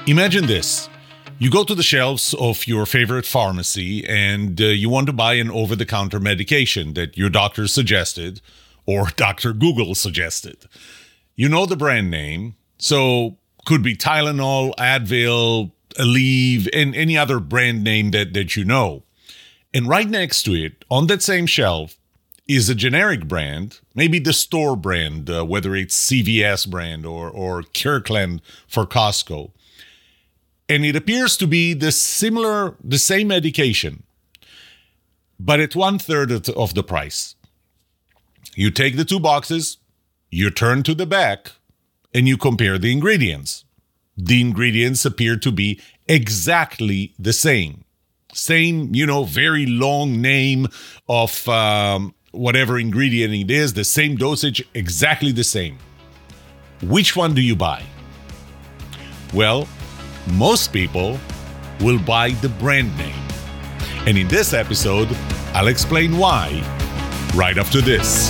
Imagine this. You go to the shelves of your favorite pharmacy and you want to buy an over-the-counter medication that your doctor suggested or Dr. Google suggested. You know the brand name, so could be Tylenol, Advil, Aleve, and any other brand name that you know. And right next to it, on that same shelf, is a generic brand, maybe the store brand, whether it's CVS brand or Kirkland for Costco. And it appears to be the same medication, but at 1/3 of the price. You take the two boxes, you turn to the back, and you compare the ingredients. The ingredients appear to be exactly the same. Same, very long name of whatever ingredient it is, the same dosage, exactly the same. Which one do you buy? Well, most people will buy the brand name. And in this episode, I'll explain why right after this.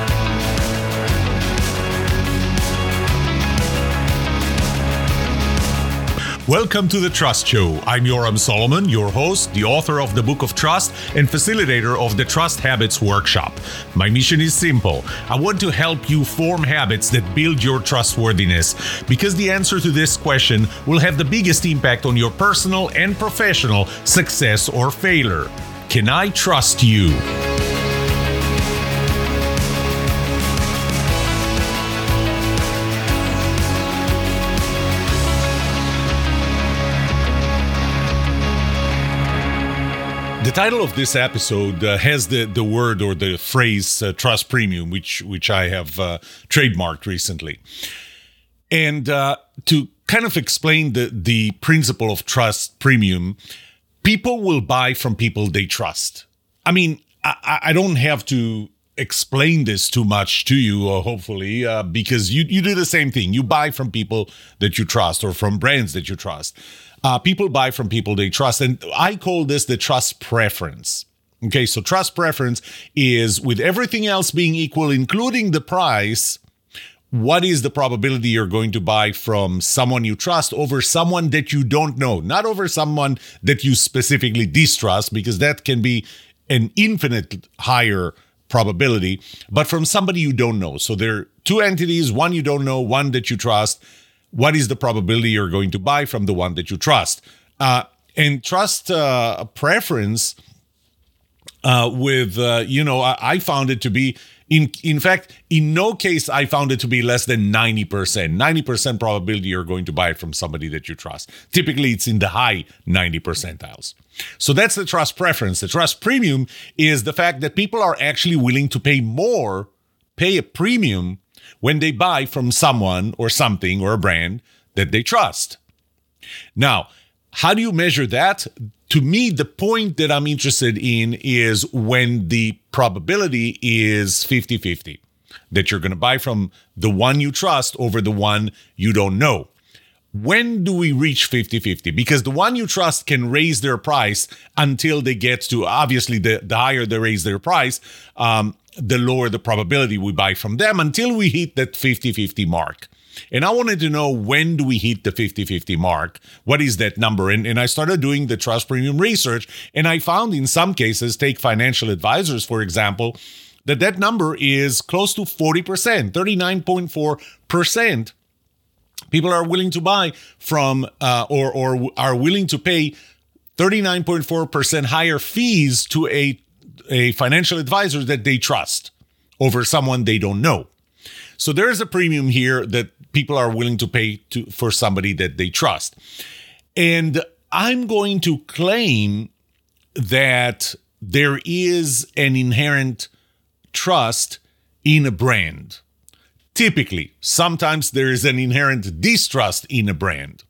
Welcome to The Trust Show. I'm Yoram Solomon, your host, the author of the Book of Trust and facilitator of the Trust Habits Workshop. My mission is simple. I want to help you form habits that build your trustworthiness, because the answer to this question will have the biggest impact on your personal and professional success or failure. Can I trust you? The title of this episode has the word or the phrase trust premium, which I have trademarked recently. And to kind of explain the principle of trust premium, people will buy from people they trust. I mean, I don't have to explain this too much to you, hopefully, because you do the same thing. You buy from people that you trust or from brands that you trust. People buy from people they trust, and I call this the trust preference. Okay, so trust preference is, with everything else being equal, including the price, what is the probability you're going to buy from someone you trust over someone that you don't know? Not over someone that you specifically distrust, because that can be an infinite higher probability, but from somebody you don't know. So there are two entities, one you don't know, one that you trust. What is the probability you're going to buy from the one that you trust? And trust preference I found it to be, in fact, in no case I found it to be less than 90%. 90% probability you're going to buy it from somebody that you trust. Typically, it's in the high 90 percentiles. So that's the trust preference. The trust premium is the fact that people are actually willing to pay a premium when they buy from someone or something or a brand that they trust. Now, how do you measure that? To me, the point that I'm interested in is when the probability is 50-50, that you're going to buy from the one you trust over the one you don't know. When do we reach 50-50? Because the one you trust can raise their price until they get to, obviously, the higher they raise their price, the lower the probability we buy from them until we hit that 50-50 mark. And I wanted to know, when do we hit the 50-50 mark? What is that number? And I started doing the trust premium research, and I found in some cases, take financial advisors, for example, that number is close to 40%, 39.4%. People are willing to buy from or are willing to pay 39.4% higher fees to a financial advisor that they trust over someone they don't know. So there is a premium here that people are willing to pay for somebody that they trust. And I'm going to claim that there is an inherent trust in a brand. Typically, sometimes there is an inherent distrust in a brand.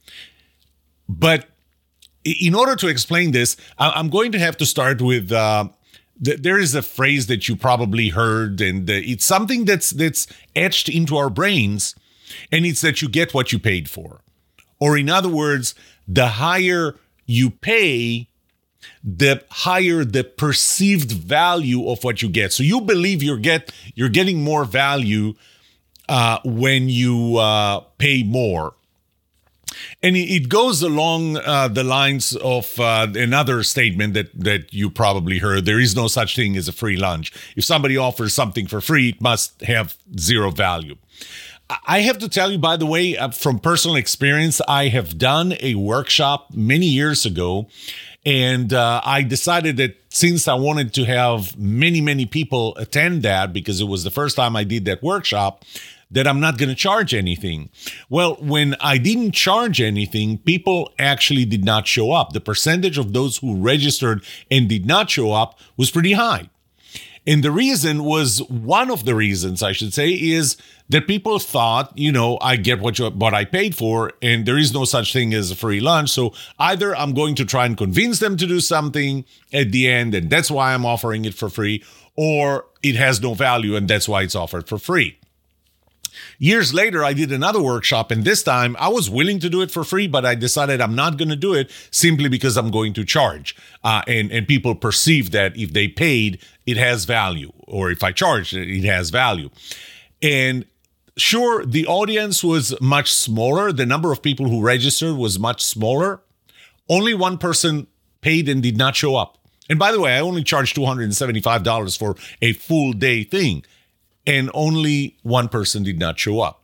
But in order to explain this, I'm going to have to start with there is a phrase that you probably heard, and it's something that's etched into our brains, and it's that you get what you paid for. Or in other words, the higher you pay, the higher the perceived value of what you get. So you believe you're getting more value when you pay more. And it goes along the lines of another statement that you probably heard. There is no such thing as a free lunch. If somebody offers something for free, it must have zero value. I have to tell you, by the way, from personal experience, I have done a workshop many years ago, and I decided that since I wanted to have many people attend that, because it was the first time I did that workshop, that I'm not going to charge anything. Well, when I didn't charge anything, people actually did not show up. The percentage of those who registered and did not show up was pretty high. And the reason was, one of the reasons, I should say, is that people thought, I get what I paid for, and there is no such thing as a free lunch. So either I'm going to try and convince them to do something at the end, and that's why I'm offering it for free, or it has no value, and that's why it's offered for free. Years later, I did another workshop, and this time I was willing to do it for free, but I decided I'm not going to do it simply because I'm going to charge. And people perceive that if they paid, it has value, or if I charged, it has value. And sure, the audience was much smaller. The number of people who registered was much smaller. Only one person paid and did not show up. And by the way, I only charged $275 for a full day thing. And only one person did not show up.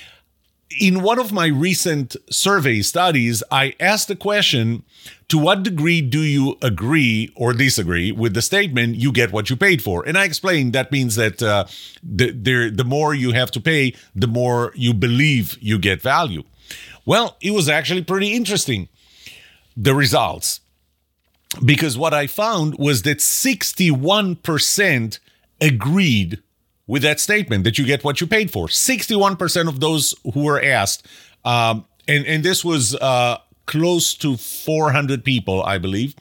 In one of my recent survey studies, I asked the question, to what degree do you agree or disagree with the statement, you get what you paid for? And I explained that means that the more you have to pay, the more you believe you get value. Well, it was actually pretty interesting, the results. Because what I found was that 61% agreed with that statement, that you get what you paid for. 61% of those who were asked, and this was close to 400 people, I believe,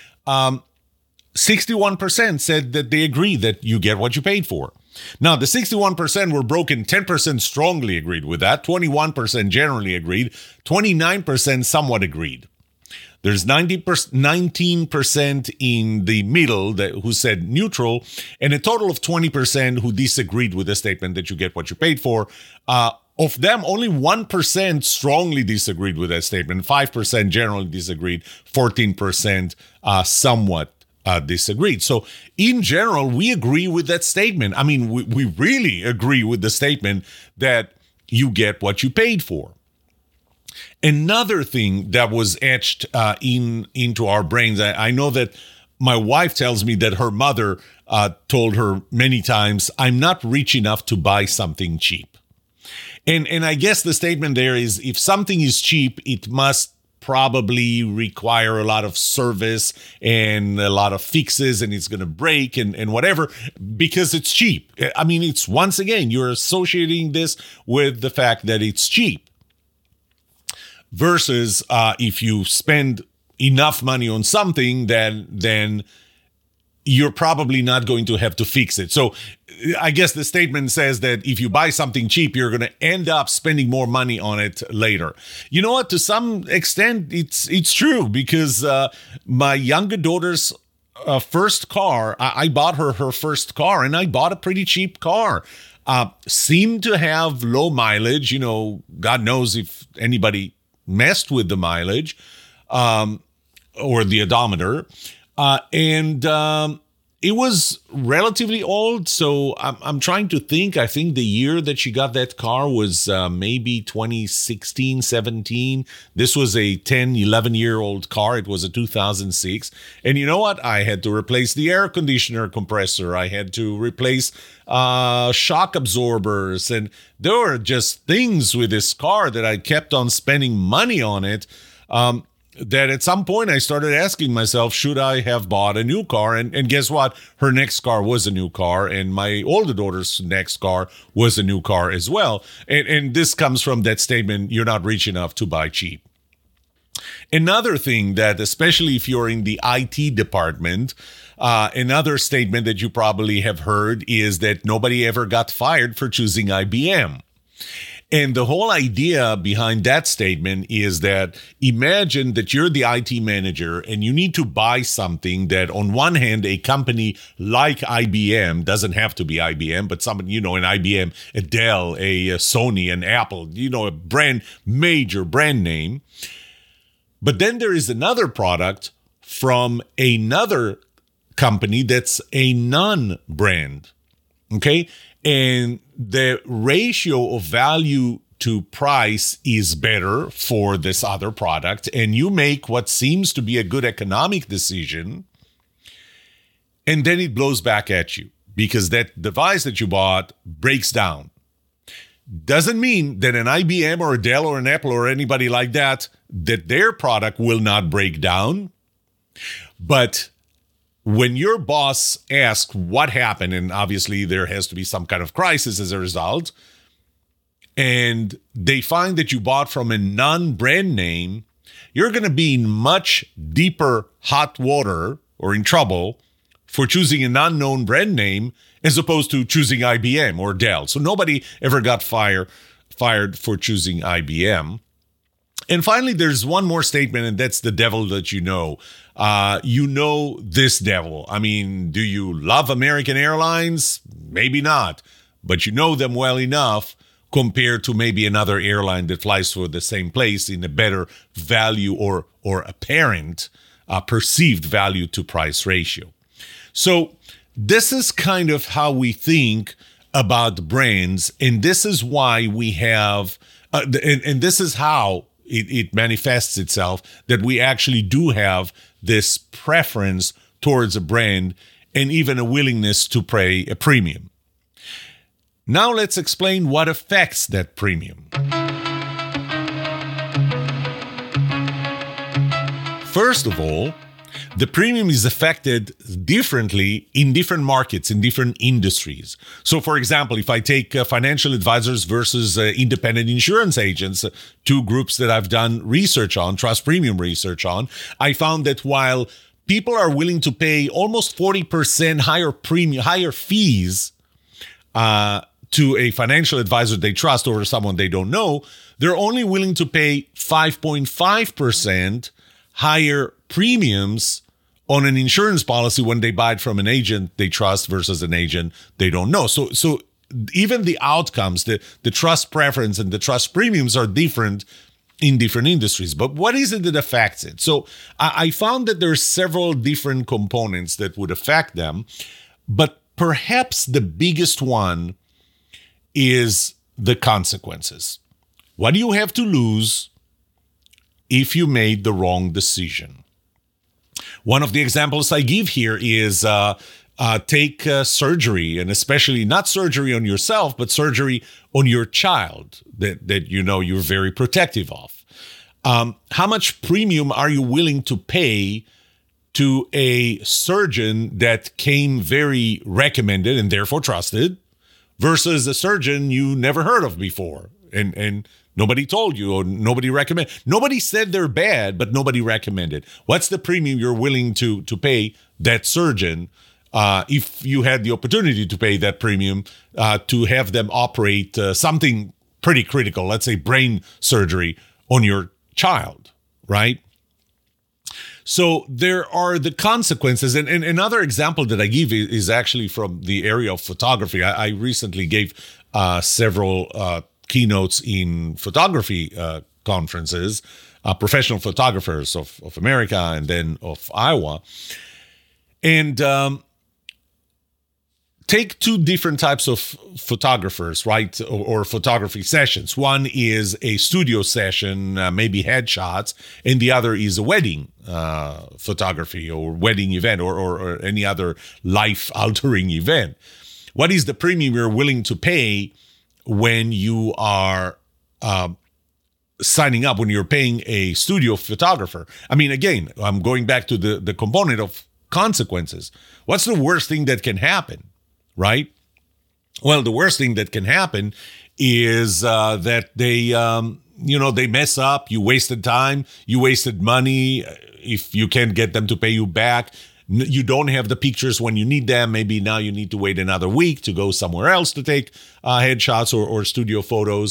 61% said that they agree that you get what you paid for. Now, the 61% were broken. 10% strongly agreed with that. 21% generally agreed. 29% somewhat agreed. There's 19% in the middle who said neutral, and a total of 20% who disagreed with the statement that you get what you paid for. Of them, only 1% strongly disagreed with that statement. 5% generally disagreed. 14% somewhat disagreed. So in general, we agree with that statement. I mean, we really agree with the statement that you get what you paid for. Another thing that was etched into our brains, I know that my wife tells me that her mother told her many times, I'm not rich enough to buy something cheap. And I guess the statement there is, if something is cheap, it must probably require a lot of service and a lot of fixes, and it's going to break and whatever, because it's cheap. I mean, it's, once again, you're associating this with the fact that it's cheap. Versus if you spend enough money on something, then you're probably not going to have to fix it. So I guess the statement says that if you buy something cheap, you're going to end up spending more money on it later. You know what? To some extent, it's true, because my younger daughter's first car, I bought her first car, and I bought a pretty cheap car. Seemed to have low mileage. God knows if anybody messed with the mileage or the odometer, and it was relatively old. So I'm trying to think. I think the year that she got that car was maybe 2016, 17. This was a 10, 11-year-old car. It was a 2006. And you know what? I had to replace the air conditioner compressor. I had to replace shock absorbers. And there were just things with this car that I kept on spending money on it. That at some point I started asking myself, should I have bought a new car? And guess what? Her next car was a new car, and my older daughter's next car was a new car as well. And this comes from that statement, you're not rich enough to buy cheap. Another thing that, especially if you're in the IT department, another statement that you probably have heard is that nobody ever got fired for choosing IBM. And the whole idea behind that statement is that imagine that you're the IT manager and you need to buy something that on one hand, a company like IBM, doesn't have to be IBM, but somebody, an IBM, a Dell, a Sony, an Apple, a major brand name. But then there is another product from another company that's a non-brand. Okay. And the ratio of value to price is better for this other product. And you make what seems to be a good economic decision. And then it blows back at you because that device that you bought breaks down. Doesn't mean that an IBM or a Dell or an Apple or anybody like that their product will not break down. But when your boss asks what happened, and obviously there has to be some kind of crisis as a result, and they find that you bought from a non-brand name, you're going to be in much deeper hot water or in trouble for choosing an unknown brand name as opposed to choosing IBM or Dell. So nobody ever got fired for choosing IBM. And finally, there's one more statement, and that's the devil that you know. This devil. I mean, do you love American Airlines? Maybe not, but you know them well enough compared to maybe another airline that flies for the same place in a better value or apparent perceived value to price ratio. So this is kind of how we think about brands, and this is why we have, and this is how it manifests itself, that we actually do have this preference towards a brand and even a willingness to pay a premium. Now let's explain what affects that premium. First of all, the premium is affected differently in different markets, in different industries. So, for example, if I take financial advisors versus independent insurance agents, two groups that I've done research on, trust premium research on, I found that while people are willing to pay almost 40% higher fees to a financial advisor they trust over someone they don't know, they're only willing to pay 5.5% higher premiums on an insurance policy when they buy it from an agent they trust versus an agent they don't know. So even the outcomes, the trust preference and the trust premiums are different in different industries. But what is it that affects it? So I found that there's several different components that would affect them, but perhaps the biggest one is the consequences. What do you have to lose if you made the wrong decision? One of the examples I give here is take surgery, and especially not surgery on yourself, but surgery on your child that you're very protective of. How much premium are you willing to pay to a surgeon that came very recommended and therefore trusted versus a surgeon you never heard of before and nobody told you or nobody recommended? Nobody said they're bad, but nobody recommended. What's the premium you're willing to pay that surgeon if you had the opportunity to pay that premium to have them operate something pretty critical, let's say brain surgery on your child, right? So there are the consequences. And another example that I give is actually from the area of photography. I recently gave several keynotes in photography conferences, professional photographers of America and then of Iowa. And take two different types of photographers, right? Or photography sessions. One is a studio session, maybe headshots, and the other is a wedding photography or wedding event or any other life-altering event. What is the premium you're willing to pay when you are signing up, when you're paying a studio photographer? I mean, again, I'm going back to the component of consequences. What's the worst thing that can happen, right? Well, the worst thing that can happen is that they mess up. You wasted time. You wasted money. If you can't get them to pay you back, you don't have the pictures when you need them. Maybe now you need to wait another week to go somewhere else to take headshots or studio photos.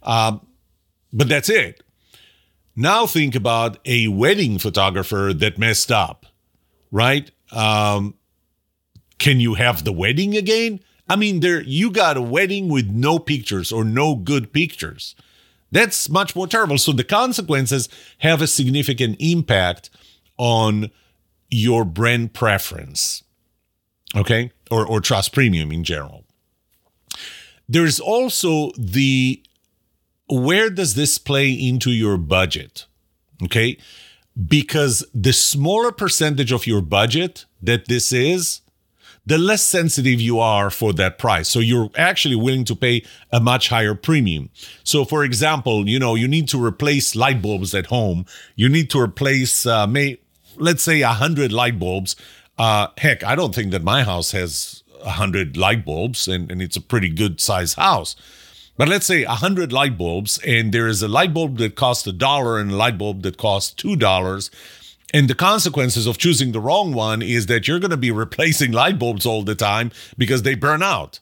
But that's it. Now think about a wedding photographer that messed up, right? Can you have the wedding again? I mean, you got a wedding with no pictures or no good pictures. That's much more terrible. So the consequences have a significant impact on your brand preference, okay? Or trust premium in general. There's also where does this play into your budget? Okay. Because the smaller percentage of your budget that this is, the less sensitive you are for that price. So you're actually willing to pay a much higher premium. So for example, you need to replace light bulbs at home. You need to replace, let's say 100 light bulbs. Heck, I don't think that my house has 100 light bulbs and it's a pretty good size house. But let's say 100 light bulbs, and there is a light bulb that costs $1 and a light bulb that costs $2. And the consequences of choosing the wrong one is that you're going to be replacing light bulbs all the time because they burn out.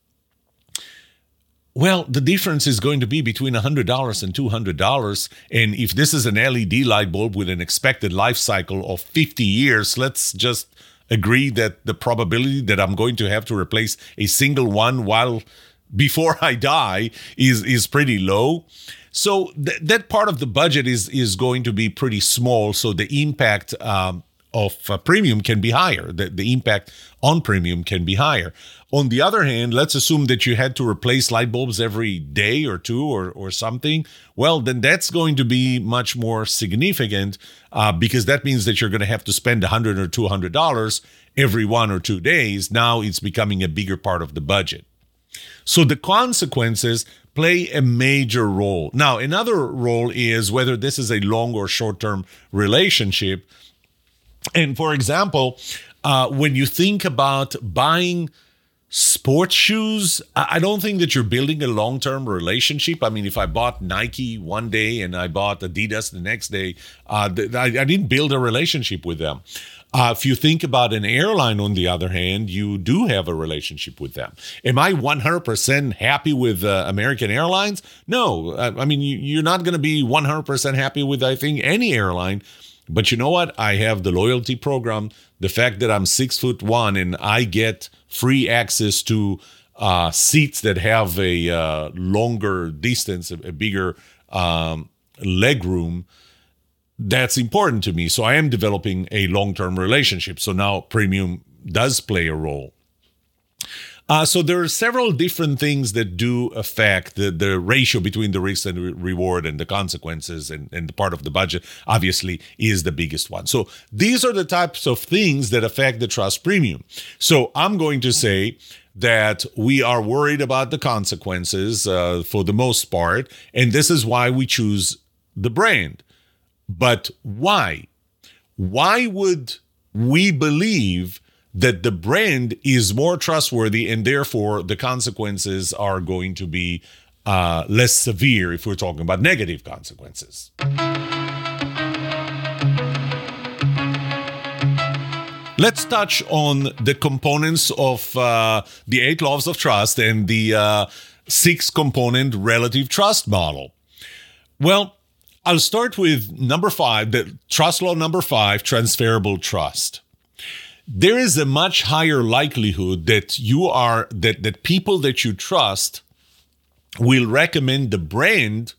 Well, the difference is going to be between $100 and $200. And if this is an LED light bulb with an expected life cycle of 50 years, let's just agree that the probability that I'm going to have to replace a single one before I die is pretty low. So that part of the budget is going to be pretty small. So the impact of premium can be higher. The impact on premium can be higher. On the other hand, let's assume that you had to replace light bulbs every day or two or something. Well, then that's going to be much more significant because that means that you're going to have to spend $100 or $200 every 1 or 2 days. Now it's becoming a bigger part of the budget. So the consequences play a major role. Now, another role is whether this is a long or short-term relationship. And for example, when you think about buying sports shoes, I don't think that you're building a long-term relationship. I mean, if I bought Nike one day and I bought Adidas the next day, I didn't build a relationship with them. If you think about an airline, on the other hand, you do have a relationship with them. Am I 100% happy with American Airlines? No. I mean, you're not going to be 100% happy with, I think, any airline. But you know what? I have the loyalty program. The fact that I'm 6'1" and I get free access to seats that have a longer distance, a bigger leg room, that's important to me. So I am developing a long-term relationship. So now premium does play a role. So there are several different things that do affect the ratio between the risk and reward and the consequences, and the part of the budget obviously is the biggest one. So these are the types of things that affect the trust premium. So I'm going to say that we are worried about the consequences for the most part, and this is why we choose the brand. But why? Why would we believe that the brand is more trustworthy and therefore the consequences are going to be less severe if we're talking about negative consequences? Let's touch on the components of the 8 laws of trust and the 6-component relative trust model. Well, I'll start with number 5, the trust law number 5, transferable trust. There is a much higher likelihood that that people that you trust will recommend the brand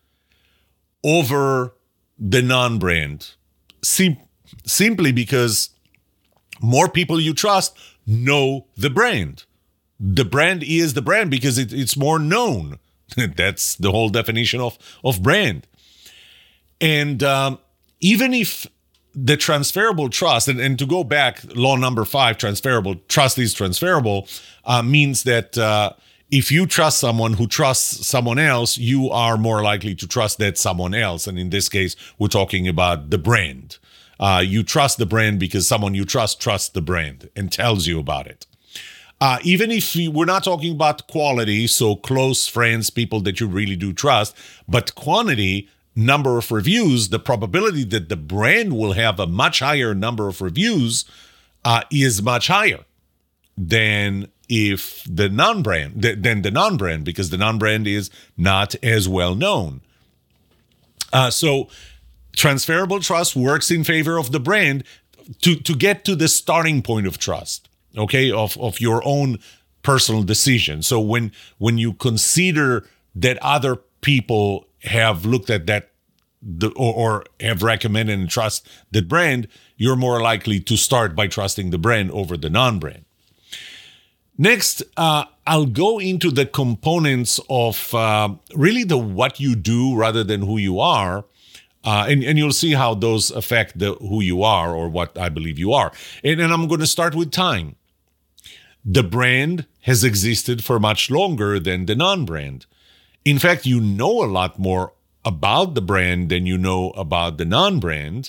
over the non-brand. Simply because more people you trust know the brand. The brand is the brand because it's more known. That's the whole definition of brand. And even if the transferable trust, and to go back, law number 5, transferable trust is transferable, means that if you trust someone who trusts someone else, you are more likely to trust that someone else. And in this case, we're talking about the brand. You trust the brand because someone you trust trusts the brand and tells you about it. Even if we're not talking about quality, so close friends, people that you really do trust, but quantity, number of reviews, the probability that the brand will have a much higher number of reviews is much higher than if the non-brand than the non-brand, because the non-brand is not as well known. So transferable trust works in favor of the brand to get to the starting point of trust, okay, of your own personal decision. So when you consider that other people have looked at that or have recommended and trust the brand, you're more likely to start by trusting the brand over the non-brand. Next, I'll go into the components of really the what you do rather than who you are. And you'll see how those affect who you are or what I believe you are. And I'm going to start with time. The brand has existed for much longer than the non-brand. In fact, you know a lot more about the brand than you know about the non-brand.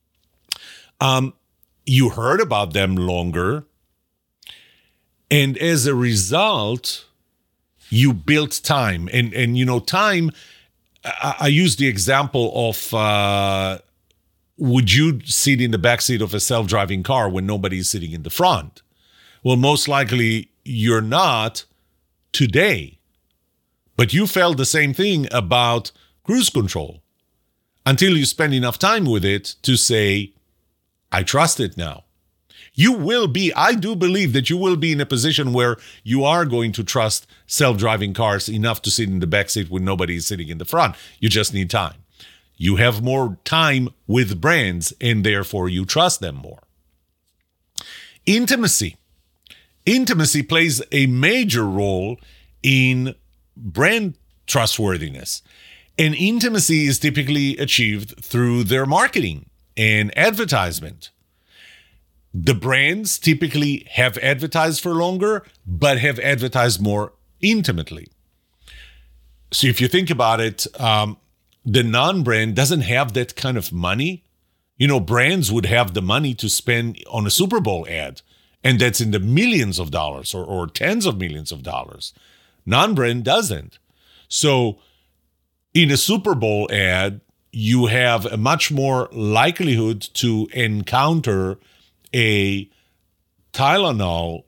You heard about them longer. And as a result, you built time. And you know, time, I use the example of would you sit in the backseat of a self-driving car when nobody's sitting in the front? Well, most likely you're not today. But you felt the same thing about cruise control until you spend enough time with it to say, I trust it now. You will be, I do believe that you will be in a position where you are going to trust self-driving cars enough to sit in the backseat when nobody is sitting in the front. You just need time. You have more time with brands and therefore you trust them more. Intimacy. Intimacy plays a major role in brand trustworthiness. And intimacy is typically achieved through their marketing and advertisement. The brands typically have advertised for longer, but have advertised more intimately. So if you think about it, the non-brand doesn't have that kind of money. You know, brands would have the money to spend on a Super Bowl ad, and that's in the millions of dollars or tens of millions of dollars. Non-brand doesn't. So in a Super Bowl ad, you have a much more likelihood to encounter a Tylenol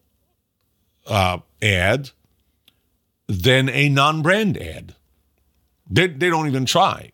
ad than a non-brand ad. They don't even try.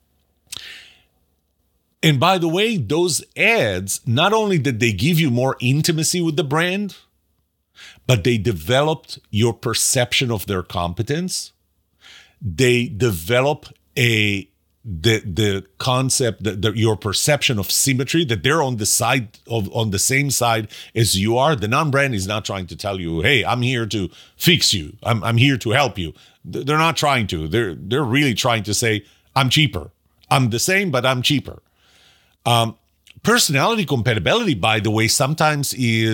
And by the way, those ads, not only did they give you more intimacy with the brand, but they developed your perception of their competence. They develop the concept that your perception of symmetry, that they're on the same side as you are. The non-brand is not trying to tell you, hey, I'm here to fix you. I'm here to help you. They're not trying to. They're really trying to say, I'm cheaper. I'm the same, but I'm cheaper. Personality compatibility, by the way, sometimes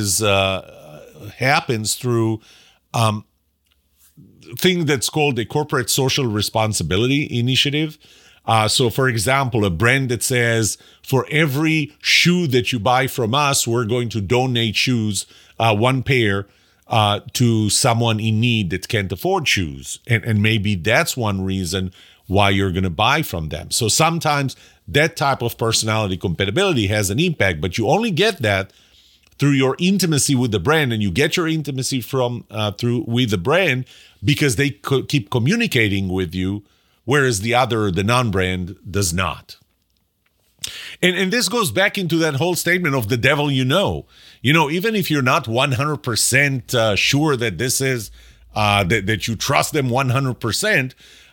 happens through thing that's called a corporate social responsibility initiative. So, for example, a brand that says, for every shoe that you buy from us, we're going to donate shoes, one pair, to someone in need that can't afford shoes. And maybe that's one reason why you're going to buy from them. So sometimes that type of personality compatibility has an impact, but you only get that through your intimacy with the brand, and you get your intimacy with the brand because they keep communicating with you, whereas the non-brand does not. And this goes back into that whole statement of the devil you know. You know, even if you're not 100% sure that this is, that you trust them 100%,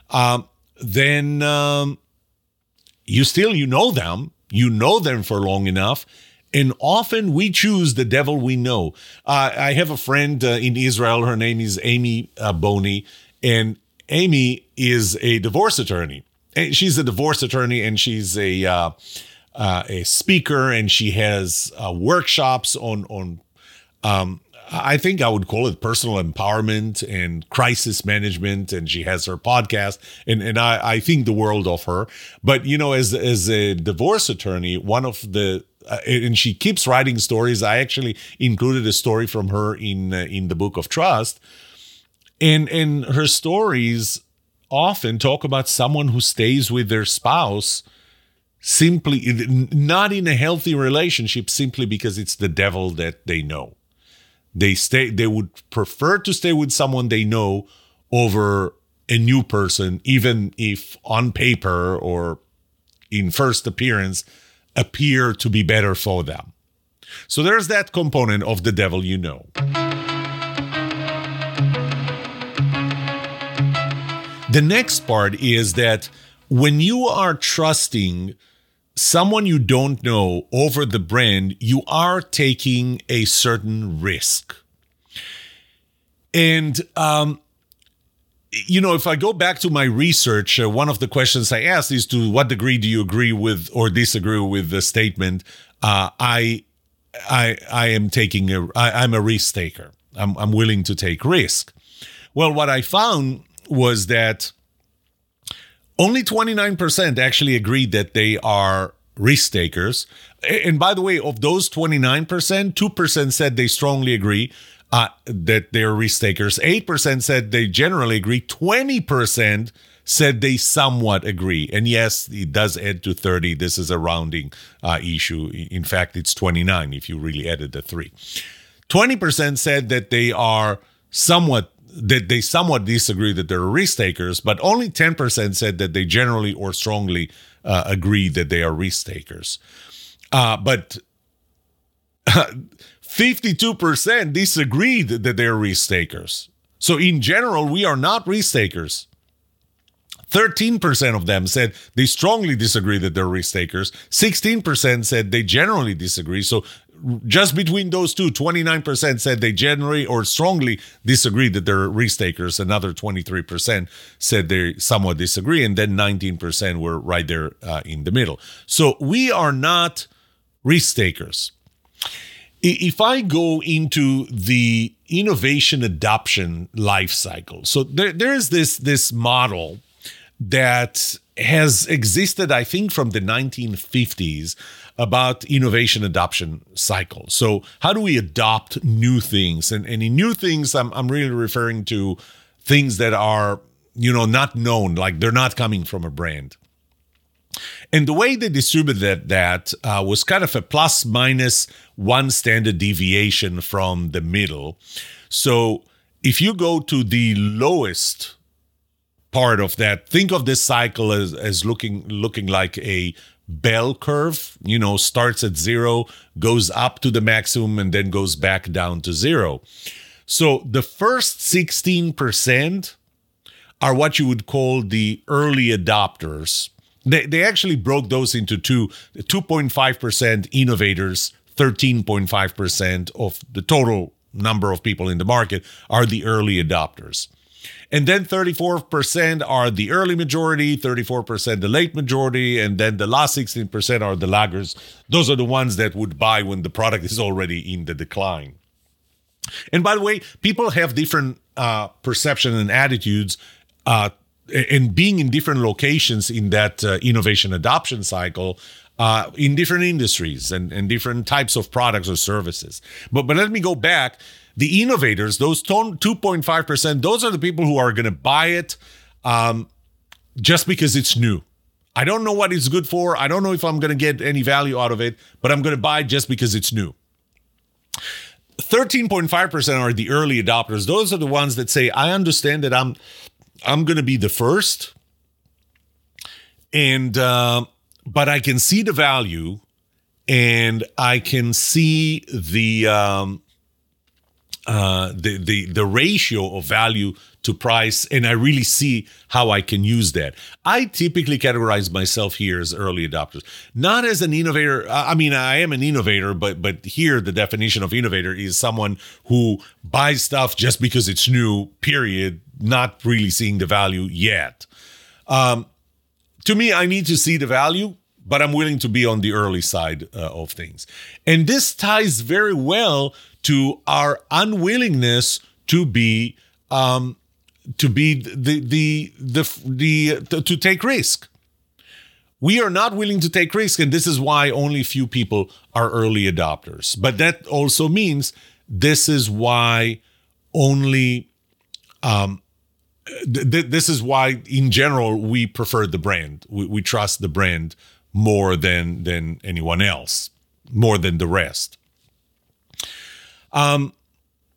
then you know them for long enough. And often we choose the devil we know. I have a friend in Israel. Her name is Amy Boney. And Amy is a divorce attorney. And she's a divorce attorney, and she's a speaker, and she has workshops on I think I would call it personal empowerment and crisis management. And she has her podcast, and I think the world of her. But, you know, as a divorce attorney, one of the and she keeps writing stories. I actually included a story from her in the Book of Trust. And her stories often talk about someone who stays with their spouse simply not in a healthy relationship, simply because it's the devil that they know. They would prefer to stay with someone they know over a new person, even if on paper or in first appearance appear to be better for them. So there's that component of the devil you know. The next part is that when you are trusting someone you don't know over the brand, you are taking a certain risk. And, if I go back to my research, one of the questions I asked is, to what degree do you agree with or disagree with the statement, I'm a risk taker. I'm willing to take risk. Well, what I found was that only 29% actually agreed that they are risk takers. And by the way, of those 29%, 2% said they strongly agree that they're risk takers. 8% said they generally agree. 20% said they somewhat agree. And yes, it does add to 30. This is a rounding issue. In fact, it's 29 if you really added the 3. 20% said that they somewhat disagree that they're risk takers, but only 10% said that they generally or strongly agree that they are risk takers. But 52% disagreed that they're risk takers. So in general, we are not risk takers. 13% of them said they strongly disagree that they're risk takers. 16% said they generally disagree. So just between those two, 29% said they generally or strongly disagree that they're risk takers. Another 23% said they somewhat disagree. And then 19% were right there in the middle. So we are not risk takers. If I go into the innovation adoption life cycle, so there is this model that has existed, I think, from the 1950s about innovation adoption cycle. So how do we adopt new things? And in new things, I'm really referring to things that are, not known, like they're not coming from a brand. And the way they distributed that was kind of a plus minus one standard deviation from the middle. So if you go to the lowest part of that, think of this cycle as looking like a bell curve, starts at 0, goes up to the maximum, and then goes back down to 0. So the first 16% are what you would call the early adopters. They actually broke those into 2.5% innovators, 13.5% of the total number of people in the market are the early adopters. And then 34% are the early majority, 34% the late majority, and then the last 16% are the laggards. Those are the ones that would buy when the product is already in the decline. And by the way, people have different perception and attitudes and being in different locations in that innovation adoption cycle in different industries and different types of products or services. But let me go back. The innovators, those 2.5%, those are the people who are going to buy it just because it's new. I don't know what it's good for. I don't know if I'm going to get any value out of it, but I'm going to buy it just because it's new. 13.5% are the early adopters. Those are the ones that say, I understand that I'm going to be the first, and but I can see the value, and I can see the ratio of value to price, and I really see how I can use that. I typically categorize myself here as early adopters, not as an innovator. I mean, I am an innovator, but here the definition of innovator is someone who buys stuff just because it's new, period, not really seeing the value yet. To me, I need to see the value, but I'm willing to be on the early side of things. And this ties very well to our unwillingness to take risk. We are not willing to take risk, and this is why only few people are early adopters. But that also means this is why only this is why in general we prefer the brand. We trust the brand more than anyone else, more than the rest.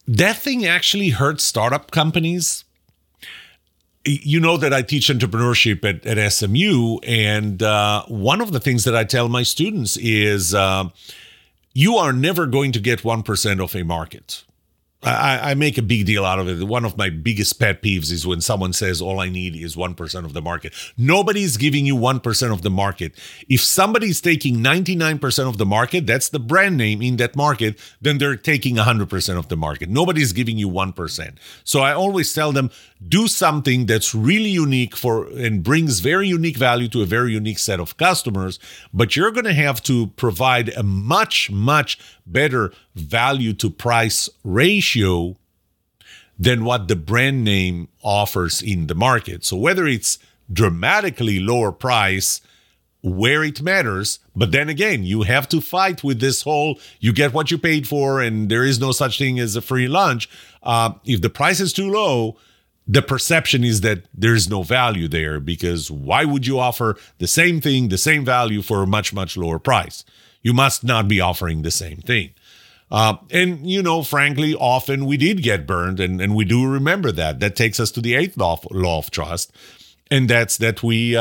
that thing actually hurts startup companies. You know that I teach entrepreneurship at SMU, and one of the things that I tell my students is you are never going to get 1% of a market. I make a big deal out of it. One of my biggest pet peeves is when someone says, all I need is 1% of the market. Nobody's giving you 1% of the market. If somebody's taking 99% of the market, that's the brand name in that market, then they're taking 100% of the market. Nobody's giving you 1%. So I always tell them, do something that's really unique and brings very unique value to a very unique set of customers, but you're going to have to provide a much, much better value to price ratio than what the brand name offers in the market. So whether it's dramatically lower price where it matters, but then again, you have to fight with this whole, you get what you paid for and there is no such thing as a free lunch. If the price is too low, the perception is that there's no value there, because why would you offer the same thing, the same value for a much, much lower price? You must not be offering the same thing. And, frankly, often we did get burned, and we do remember that. That takes us to the eighth law of trust, and that's that we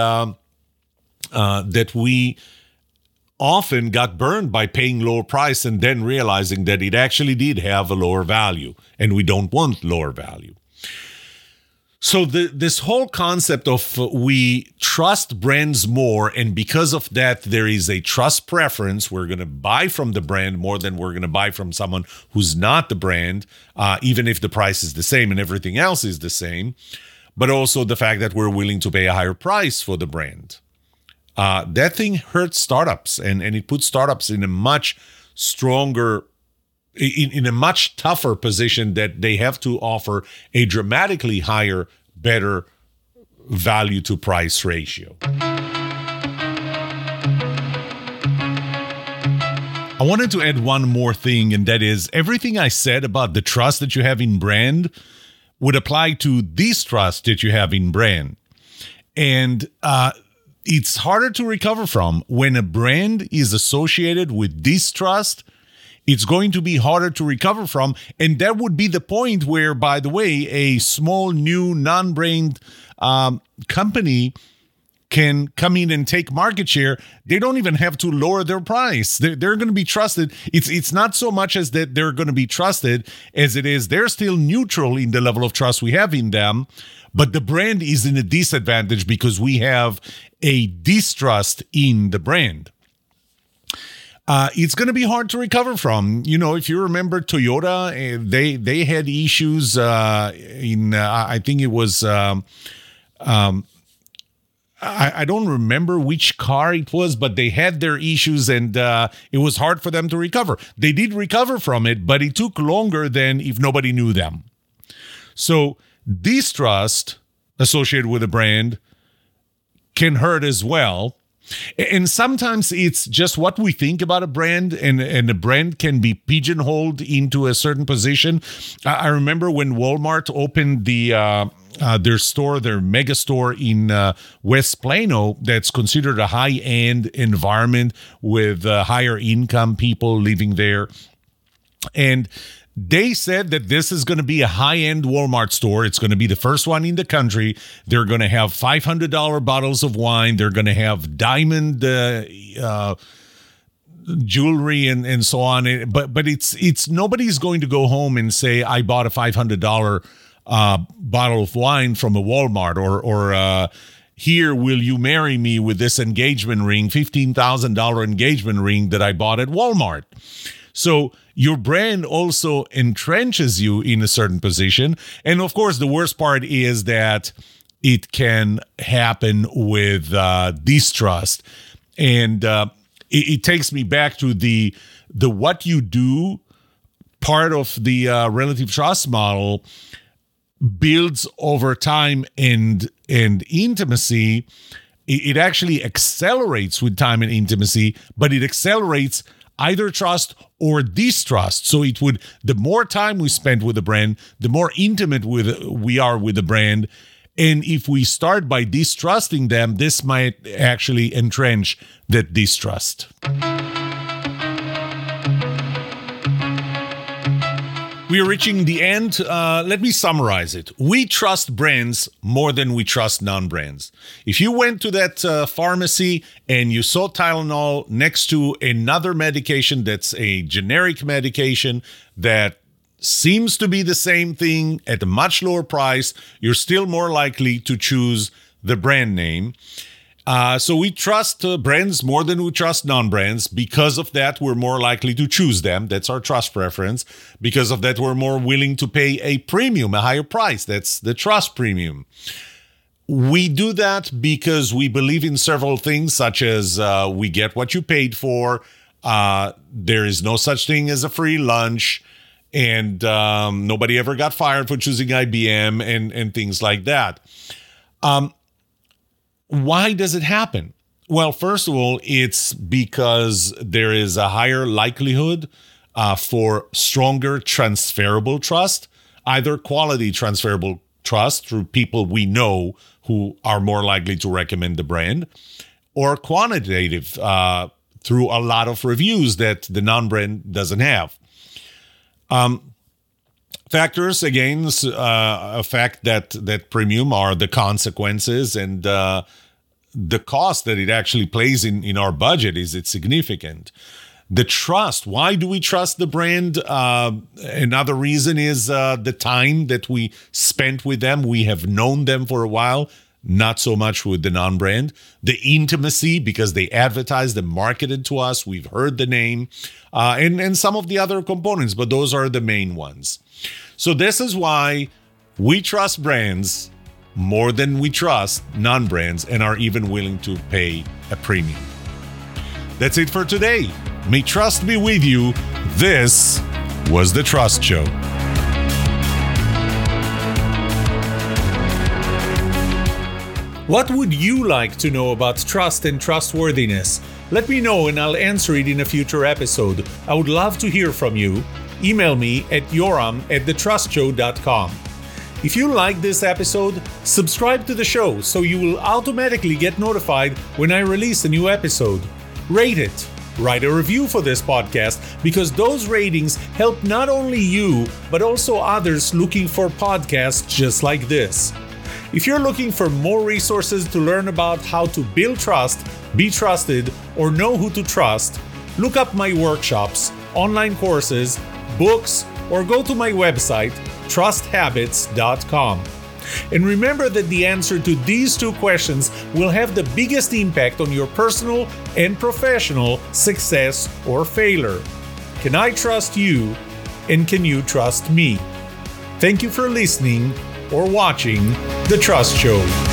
often got burned by paying lower price and then realizing that it actually did have a lower value, and we don't want lower value. So this whole concept of we trust brands more, and because of that, there is a trust preference. We're going to buy from the brand more than we're going to buy from someone who's not the brand, even if the price is the same and everything else is the same. But also the fact that we're willing to pay a higher price for the brand. That thing hurts startups, and it puts startups in a much stronger in a much tougher position, that they have to offer a dramatically higher, better value to price ratio. I wanted to add one more thing, and that is everything I said about the trust that you have in brand would apply to distrust that you have in brand. And it's harder to recover from when a brand is associated with distrust. It's going to be harder to recover from. And that would be the point where, by the way, a small, new, non-brand company can come in and take market share. They don't even have to lower their price. They're going to be trusted. It's not so much as that they're going to be trusted as it is they're still neutral in the level of trust we have in them. But the brand is in a disadvantage because we have a distrust in the brand. It's going to be hard to recover from. If you remember Toyota, they had issues I think it was, I don't remember which car it was, but they had their issues, and it was hard for them to recover. They did recover from it, but it took longer than if nobody knew them. So distrust associated with a brand can hurt as well. And sometimes it's just what we think about a brand, and a brand can be pigeonholed into a certain position. I remember when Walmart opened their mega store in West Plano, that's considered a high-end environment with higher income people living there. And they said that this is going to be a high-end Walmart store. It's going to be the first one in the country. They're going to have $500 bottles of wine. They're going to have diamond jewelry and so on. But it's nobody's going to go home and say, I bought a $500 bottle of wine from a Walmart, or here, will you marry me with this engagement ring, $15,000 engagement ring that I bought at Walmart? So your brand also entrenches you in a certain position. And of course, the worst part is that it can happen with distrust. And it takes me back to the what you do part of the relative trust model builds over time and intimacy. It actually accelerates with time and intimacy, but it accelerates either trust or distrust. So the more time we spend with the brand, the more intimate we are with the brand. And if we start by distrusting them, this might actually entrench that distrust. We are reaching the end. Let me summarize it. We trust brands more than we trust non-brands. If you went to that pharmacy and you saw Tylenol next to another medication that's a generic medication that seems to be the same thing at a much lower price, you're still more likely to choose the brand name. So we trust brands more than we trust non-brands. Because of that, we're more likely to choose them. That's our trust preference. Because of that, we're more willing to pay a premium, a higher price. That's the trust premium. We do that because we believe in several things, such as we get what you paid for. There is no such thing as a free lunch. And nobody ever got fired for choosing IBM and things like that. Why does it happen? Well, first of all, it's because there is a higher likelihood for stronger transferable trust, either quality transferable trust through people we know who are more likely to recommend the brand, or quantitative through a lot of reviews that the non-brand doesn't have. Factors, again, affect that premium are the consequences and the cost that it actually plays in our budget. Is it significant? The trust. Why do we trust the brand? Another reason is the time that we spent with them. We have known them for a while. Not so much with the non-brand. The intimacy, because they advertised and marketed to us. We've heard the name and some of the other components, but those are the main ones. So this is why we trust brands more than we trust non-brands and are even willing to pay a premium. That's it for today. May trust be with you. This was The Trust Show. What would you like to know about trust and trustworthiness? Let me know and I'll answer it in a future episode. I would love to hear from you. Email me at yoram@thetrustshow.com. If you like this episode, subscribe to the show so you will automatically get notified when I release a new episode. Rate it. Write a review for this podcast because those ratings help not only you, but also others looking for podcasts just like this. If you're looking for more resources to learn about how to build trust, be trusted, or know who to trust, look up my workshops, online courses, books, or go to my website, trusthabits.com. And remember that the answer to these two questions will have the biggest impact on your personal and professional success or failure. Can I trust you? And can you trust me? Thank you for listening or watching The Trust Show.